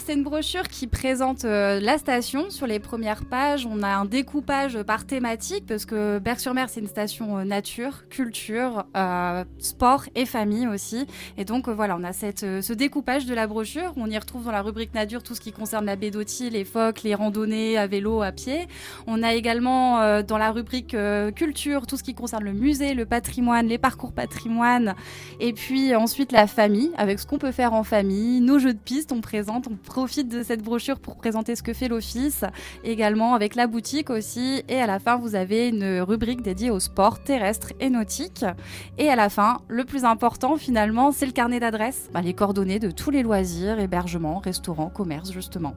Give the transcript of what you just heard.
C'est une brochure qui présente la station. Sur les premières pages, on a un découpage par thématique parce que Berck-sur-Mer, c'est une station nature, culture, sport et famille aussi. Et donc voilà, on a ce découpage de la brochure. On y retrouve dans la rubrique nature tout ce qui concerne la baie d'Authie, les phoques, les randonnées à vélo, à pied. On a également dans la rubrique culture tout ce qui concerne le musée, le patrimoine, les parcours patrimoine. Et puis ensuite la famille, avec ce qu'on peut faire en famille, nos jeux de piste, on profite de cette brochure pour présenter ce que fait l'office, également avec la boutique aussi. Et à la fin, vous avez une rubrique dédiée au sport terrestre et nautique. Et à la fin, le plus important finalement, c'est le carnet d'adresses, les coordonnées de tous les loisirs, hébergements, restaurants, commerces justement.